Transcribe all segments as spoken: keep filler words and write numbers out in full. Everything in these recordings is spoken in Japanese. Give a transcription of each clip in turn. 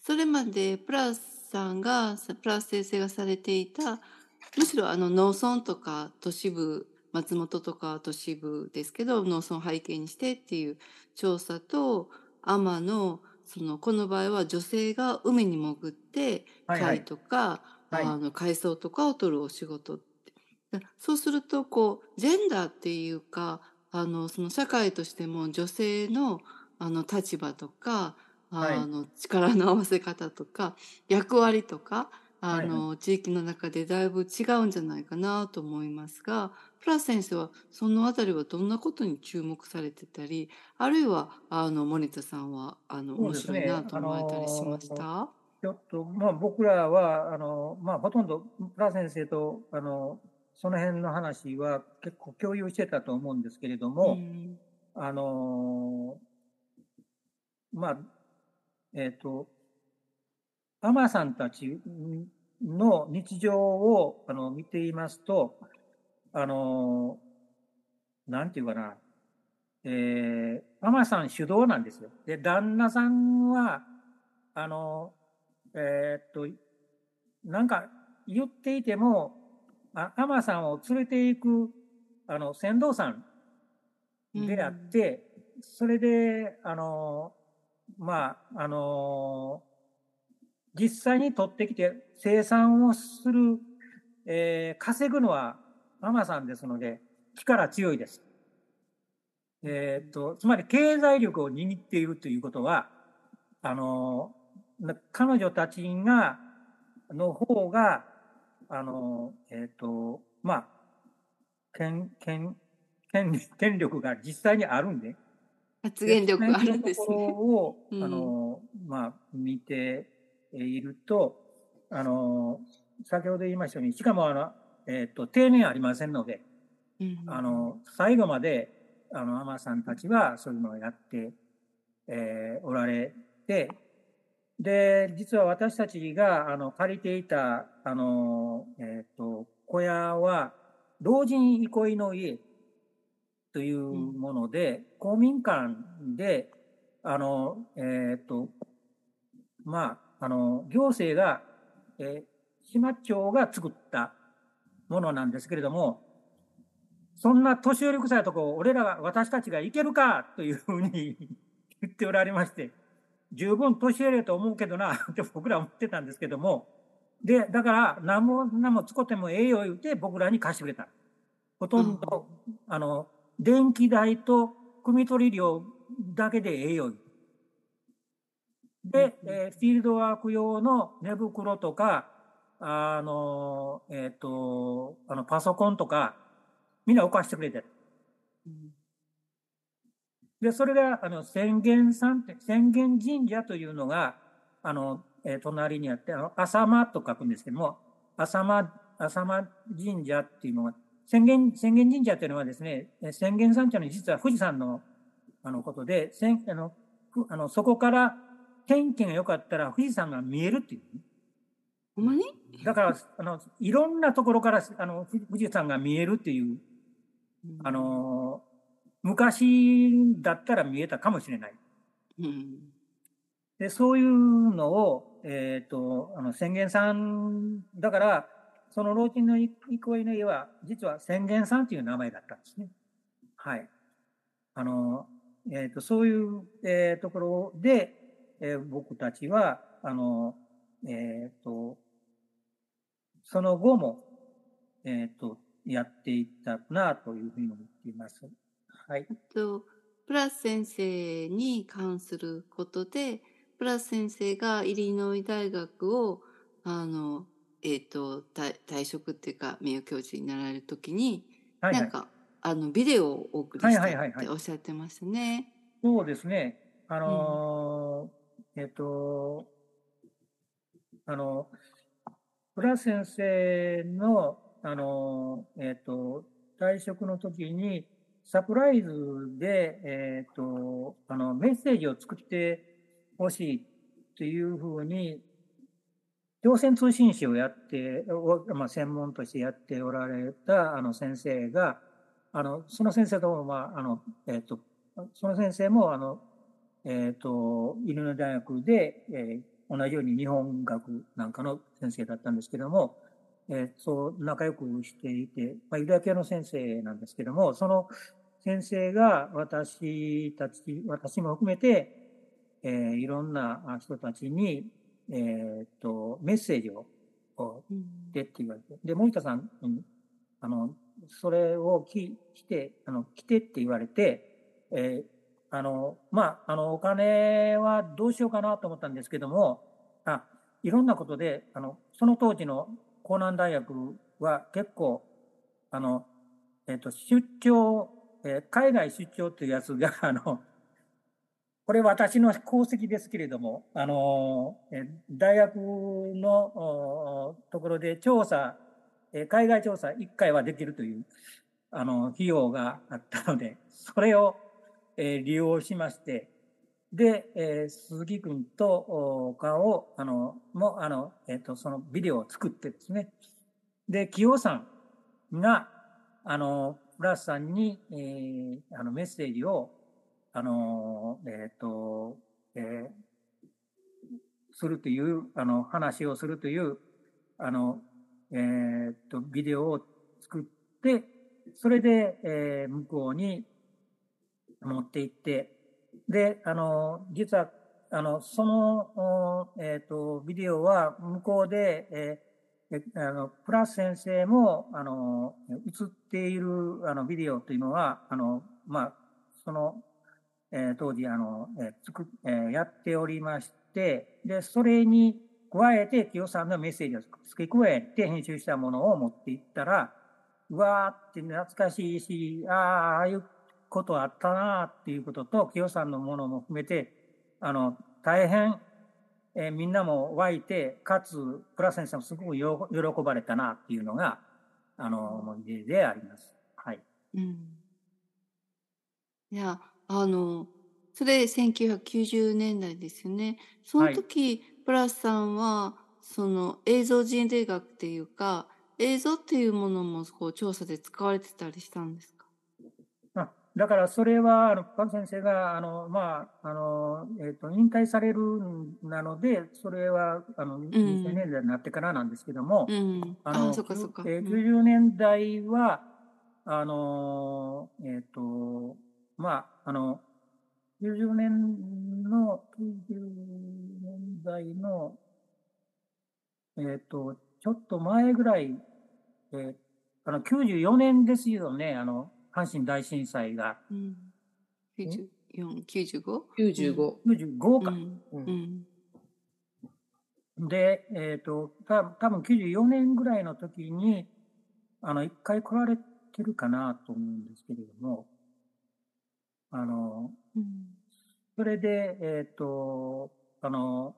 それまでプラスさんが、プラス先生がされていた、むしろあの農村とか都市部、松本とか都市部ですけど、農村を背景にしてっていう調査と、海女の、その、この場合は女性が海に潜って、貝はいはい。 とか、 はい。 あの、海藻とかを取るお仕事って。そうすると、こう、ジェンダーっていうか、あの、その社会としても女性の、あの、立場とか、 はい。 あの、力の合わせ方とか、役割とか、あはいはい。 の、地域の中でだいぶ違うんじゃないかなと思いますが、プラス先生はそのあたりはどんなことに注目されてたり、あるいは、あの、森田さんは、あの、 そう面白いなですね。あと思われたりしましの、 た？ ちょっと、まあ僕らは、あの、まあほとんど、プラ先生と、あの、その辺の話は結構共有してたと思うんですけれどうも、 ん。 あの、まあ、えっと、アマさんたちの日常を、あの、見ていますと、あの、なんていうかな、えー、アマさん主導なんですよ。で、旦那さんは、あの、えーっと、なんか言っていても、あ、アマさんを連れて行く、あの、船頭さんうであっん。 て、それで、あの、まあ、あの、実際に取ってきて生産をする、えー稼ぐのはアマさんですので、力強いです。えーっと、つまり経済力を握っているということは、あの、彼女たちが、の方が、あの、えっと、まあ、権、権、権利、権力が実際にあるんで、で、 発言その力あるん辺のところですね。 を、 うあん。 の、まあ、見ていると、あの、先ほど言いましたように、しかも、あの、えっと、定年ありませんので、 うん。 あの、最後まで、あの、アマさんたちはそういうのをやって、えーおられて、で、実は私たちが、あの、借りていた、あの、えっと、小屋は、老人憩いの家といううん。 もので、公民館で、あの、えっと、まあ、あの、行政が、えー、島町が作ったものなんですけれども、そんな年寄り臭いとこ、俺らが、私たちが行けるかというふうに言っておられまして、十分年寄りと思うけどな、って僕ら思ってたんですけども、で、だから、何も、何も使ってもええよ言うて僕らに貸してくれた。ほとんあど、あの、電気代と汲み取り料だけでええよ。 あ。うん。 で、えーフィールドワーク用の寝袋とか、あの、えっ、と、あの、パソコンとか、みんな置かしてくれてる。 うん。 で、それが、あの、浅間山って、浅間神社というのが、あの、えー隣にあって、あの、浅間と書くんですけども、浅間、浅間神社っていうのが、浅間、浅間神社っていうのはですね、浅間山頂に実は富士山の、あの、ことで、あの、あの、そこから天気が良かったら富士山が見えるっていう、ね。 ほんまに？ だから、あの、いろんなところから、あの、富士山が見えるっていう、あうん。 の、昔だったら見えたかもしれない。 うん。 で、そういうのを、えっ、と、あの、宣言さん、だから、その老人の憩いの家は、実は宣言さんという名前だったんですね。はい。あの、えっ、と、そういう、えーところで、えー僕たちは、あの、えっ、と、その後も、えっ、と、やっていったなというふうに思っています。はい。 あと、プラス先生に関することで、プラス先生がイリノイ大学を、あの、えっと、退退職っていうか、名誉教授になられるときに、 はいはい。 なんか、あの、ビデオをお送りはいしたっはいはいはい。 ておっしゃってましたね。 そうですね。あうん。 のーえっ、と、あの、浦先生の、あの、えっ、と、退職の時に、サプライズで、えっ、と、あの、メッセージを作ってほしいっていうふうに、朝鮮通信史をやって、まあ、専門としてやっておられた、あの、先生が、あの、その先生とも、まあ、あの、えっ、と、その先生も、あの、えっ、と、イリノイ大学で、えー同じように日本学なんかの先生だったんですけども、えー、そう仲良くしていて、まあ、ユダヤ系の先生なんですけども、その先生が私たち、私も含めて、えー、いろんな人たちに、えー、っと、メッセージを、でって言われて、で、森田さん、あの、それをき来て、あの、来てって言われて、えー、あの、まあ、あの、お金はどうしようかなと思ったんですけども、あ、いろんなことで、あの、その当時の江南大学は結構、あの、えっ、ー、と、出張、えー、海外出張というやつが、あの、これ私の功績ですけれども、あの、大学のところで調査、海外調査いっかいはできるという、あの、費用があったので、それを利用しまして、で、鈴木君とかを、あの、も、あの、えっと、そのビデオを作ってですね、で、清さんが、あの、プラスさんに、えー、あの、メッセージをあの、えっ、ー、と、えー、するという、あの、話をするという、あの、えっ、ー、と、ビデオを作って、それで、えー、向こうに持って行って、で、あの、実は、あの、その、えっ、ー、と、ビデオは向こうで、えー、あの、プラス先生も、あの、映っている、あの、ビデオというのは、あの、まあ、その、えー、当時あの、えーつくえー、やっておりまして、で、それに加えて、清さんのメッセージを付け加えて編集したものを持っていったら、うわーって懐かしいし、ああ、ああいうことあったなっていうことと、清さんのものも含めて、あの、大変、えー、みんなも湧いて、かつ、プラス先生もすごく喜ばれたなっていうのが、あの、思い出であります。はい。 うん。いや、あの、それせんきゅうひゃくきゅうじゅうねんだいですよね。そのはい。 時、プラスさんは、その映像人類学っていうか、映像っていうものもこう調査で使われてたりしたんですか？ あ、だからそれは、あの、パク先生が、あの、まあ、あの、えっと、引退されるなので、それは、あの、 うにせんねんだいん。 になってからなんですけども、 うん。あ、 あの、 そっかそっか。 えー、 うん。 きゅうじゅうねんだいは、あの、えっと、まあ、あの、きゅうじゅうねんの、きゅうじゅうねんだいの、えっと、ちょっと前ぐらい、えーあの、きゅうじゅうよねんですよね、あの、阪神大震災が。 うん。きゅうじゅうよん、きゅうじゅうご？ きゅうじゅうご。 きゅうじゅうごか。 うん。うん。 で、えっ、ー、と、た多分きゅうじゅうよねんぐらいの時に、あの、一回来られてるかなと思うんですけれども、あの、 うん。 それで、えっ、ー、と、あの、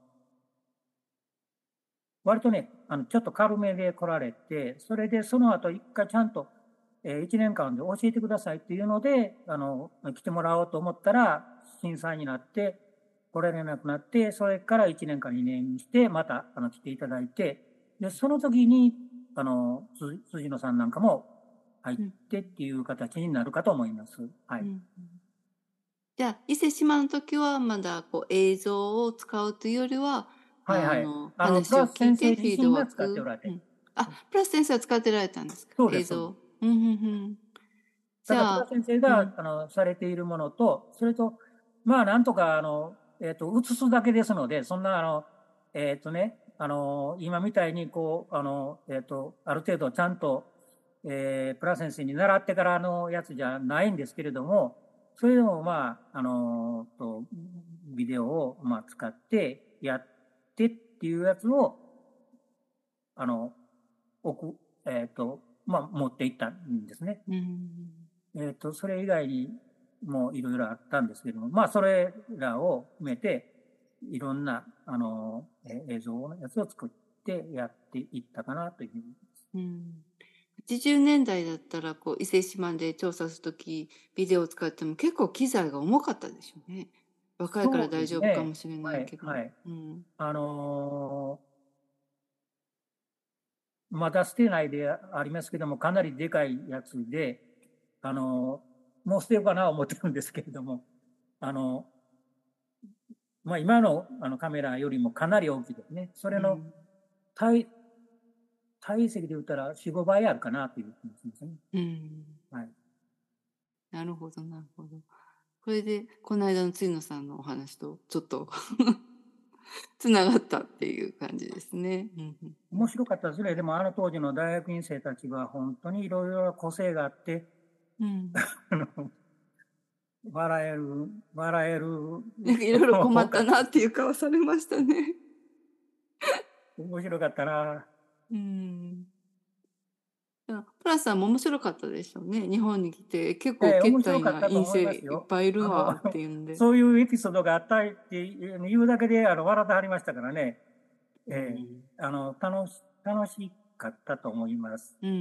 割とね、あの、ちょっと軽めで来られて、それでその後一回ちゃんと、えー、いちねんかんで教えてくださいっていうので、あの、来てもらおうと思ったら、震災になって、来られなくなって、それからいちねんかにねんして、また、あの、来ていただいて、で、その時に、あの、辻野さんなんかも入ってっていう形になるかと思います。はい。うん、 じゃあ、伊勢志摩の時はまだこう映像を使うというよりは、 はいはい。 あの、 あの、プ話をラス先生聞いてフィードバッ自身が使っておク。 られて。 うん。あ、プラス先生は使ってられたんですか？ そうです、そうで映像。 す。 うんうんうん。じだから、 ゃあ、 プラ先生が、 うん。 あの、されているものと、それと、まあ、なんとか、あの、えっ、ー、と、映すだけですので、そんな、あの、えっ、ー、とね、あの、今みたいに、こう、あの、えっ、ー、と、ある程度ちゃんと、えー、プラ先生に習ってからのやつじゃないんですけれども、それでも、まあ、あの、と、ビデオを、まあ、使ってやってっていうやつを、あの、置く、えっ、と、まあ、持っていったんですね。 うん。 えっと、それ以外にもいろいろあったんですけども、まあ、それらを含めて、いろんな、あの、映像のやつを作ってやっていったかなというふうに思います。 うん。はちじゅうねんだいだったら、こう、伊勢志摩で調査するとき、ビデオを使っても結構機材が重かったでしょうね。若いからそうで大丈夫かすね。 もしれなはい、 いけど。 はい。 うん。 あのー、まだ捨てないでありますけども、かなりでかいやつで、あのー、もう捨てようかなと思ってるんですけれども、あのまあ今のあのカメラよりもかなり大きいですね。それの体、体積で言ったらよん、ごばいあるかなという気がしますね。 うん。 はい。 なるほど、なるほど。これで、この間の辻野さんのお話とちょっとつながったっていう感じですね。うんうん、 面白かったですね。でもあの当時の大学院生たちは本当にいろいろ個性があって、 うん、 笑える、笑える。 なんかいろいろ困ったなっていう顔されましたね。 面白かったな。 うん。プラスさんも面白かったでしょうね。日本に来て結構ええ、面接待白かったとな院生思いますよ。 いっぱいいるあの、 わっていうんで。 そういうエピソードがあったっていうだけであの笑ってはりましたからね。ええ、あの楽し楽しかったと思います。 うん。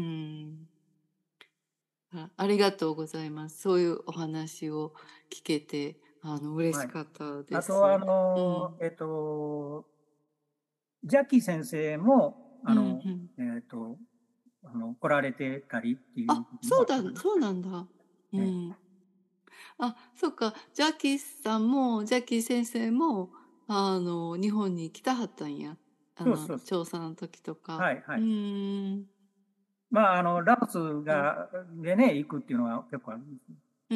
あ、ありがとうございます。そういうお話を聞けて、あの嬉しかったです。 はい、あとあうん、 の、えっとジャッキー先生もあうんうの、 ん、 えっとあの来られてたりっていうあ、 こともそうだ、 あったかな。 そうなんだ。うね、 ん。あ、そうか。ジャッキーさんも、ジャッキー先生も、あの、日本に来たはったんや。あの、 そうそうそう。 調査の時とか。うはいはい。 ーん。 まああのラオスがでね行くっていうのは結構あるんです。 うん。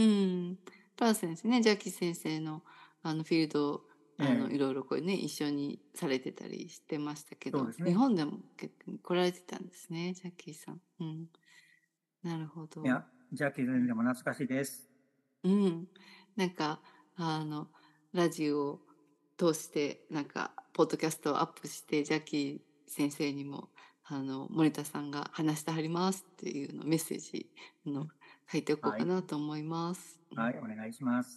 パー先生ね、ジャッキー先生の、あの、フィールド、あの、いええ、 ろいろこうね、一緒にされてたりしてましたけど、 そうですね。 日本でも結構来られてたんですね、ジャッキーさん。うん。なるほど。 いや、ジャッキー先生も懐かしいです。 うん。なんか、あの、ラジオを通して、なんか、ポッドキャストをアップして、ジャッキー先生にも、あの、森田さんが話してはりますっていうのメッセージの書いておこうはい。 かなと思います。 はい、お願いします。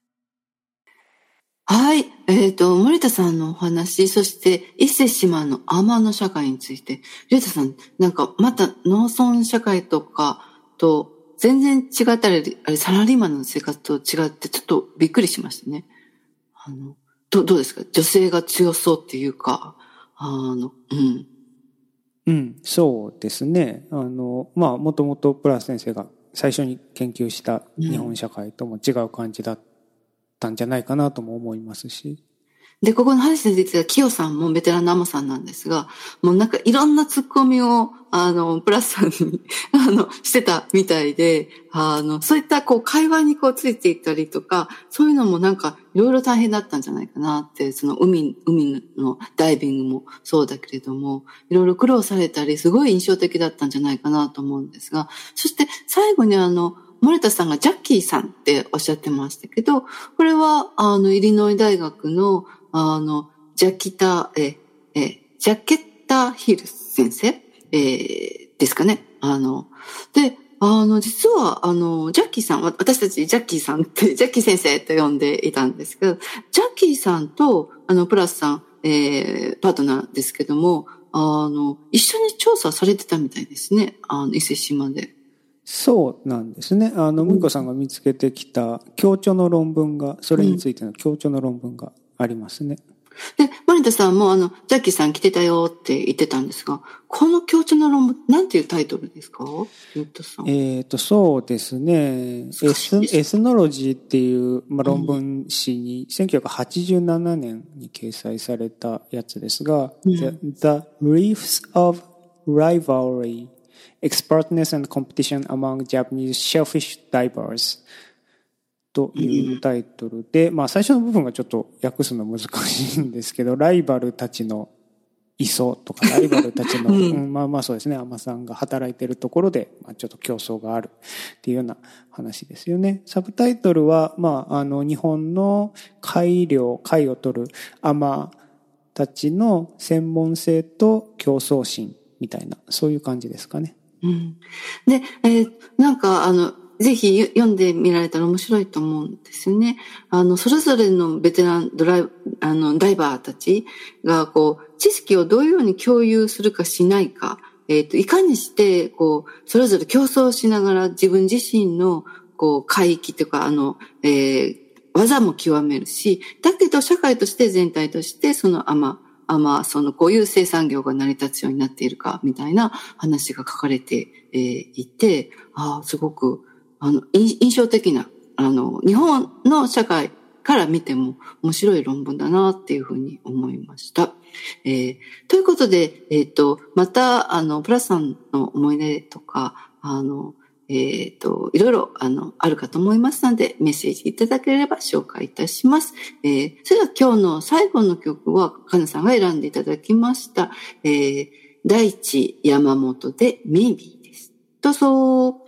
はい。えっと、森田さんのお話、そして、伊勢志摩の天の社会について、りゅうたさん、なんか、また農村社会とかと、全然違ったり、あれ、サラリーマンの生活と違って、ちょっとびっくりしましたね。あの、ど、どうですか？女性が強そうっていうか、あの、うん。 うん、そうですね。あの、まあ、もともとプラス先生が最初に研究した日本社会とも違う感じだったんじゃないかなとも思いますし。 で、ここの話については、キヨさんもベテランのアマさんなんですが、もうなんかいろんなツッコミを、あの、プラスさんに、あの、してたみたいで、あの、そういったこう会話にこうついていったりとか、そういうのもなんかいろいろ大変だったんじゃないかなって、その海、海のダイビングもそうだけれども、いろいろ苦労されたり、すごい印象的だったんじゃないかなと思うんですが、そして最後にあの、森田さんがジャッキーさんっておっしゃってましたけど、これは、あの、イリノイ大学の、あの、ジャキタ、え、え、ジャケッタヒル先生、えー、ですかね。あの、で、あの、実は、あの、ジャッキーさん、私たちジャッキーさんって、ジャッキー先生と呼んでいたんですけど、ジャッキーさんと、あの、プラスさん、えー、パートナーですけども、あの、一緒に調査されてたみたいですね。あの、伊勢志摩で。 そうなんですね。あの、むこさんが見つけてきた強調の論文が、それについての強調の論文がありますね。 で、森田さんもあの、ジャッキーさん来てたよって言ってたんですが、この強調の論文、なんていうタイトルですか？リュットさん。 えっと、そうですね。エス、エスノロジーっていう、まあ、論文誌にせんきゅうひゃくはちじゅうななねんに掲載されたやつですが、 うん、 the, the Reefs of Rivalry, Expertness and Competition Among Japanese Shellfish Diversというタイトルで、まあ最初の部分がちょっと訳すの難しいんですけど、ライバルたちの磯とか、ライバルたちの、うんうん、まあまあそうですね、海女さんが働いているところで、まあ、ちょっと競争があるっていうような話ですよね。サブタイトルは、まあ、あの、日本の貝漁、貝を取る海女たちの専門性と競争心みたいな、そういう感じですかね。 うん。で、えー、なんか、あの、ぜひ読んでみられたら面白いと思うんですよね。あの、それぞれのベテランドライ、あの、ダイバーたちが、こう、知識をどういうように共有するかしないか、えっと、いかにして、こう、それぞれ競争しながら自分自身の、こう、海域とか、あの、えー、技も極めるし、だけど社会として全体として、その海女、あまあ、そのこういう生産業が成り立つようになっているか、みたいな話が書かれて、えー、いて、ああ、すごく、あの、印象的な、あの、日本の社会から見ても面白い論文だなっていうふうに思いました。えー、ということで、えっと、また、あの、プラスさんの思い出とか、あの、えっと、いろいろ、あの、あるかと思いますので、メッセージいただければ紹介いたします。えー、それでは今日の最後の曲は、かなさんが選んでいただきました。えー、大地山本で Maybe です。どうぞ。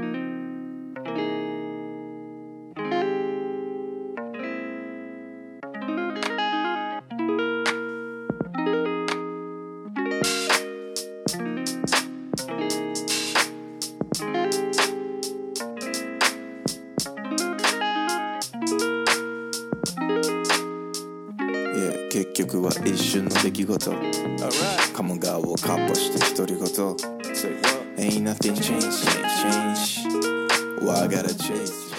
結局は一瞬の出来事鴨川をカッポして独り言 Ain't nothing changed, change, change Well I gotta chase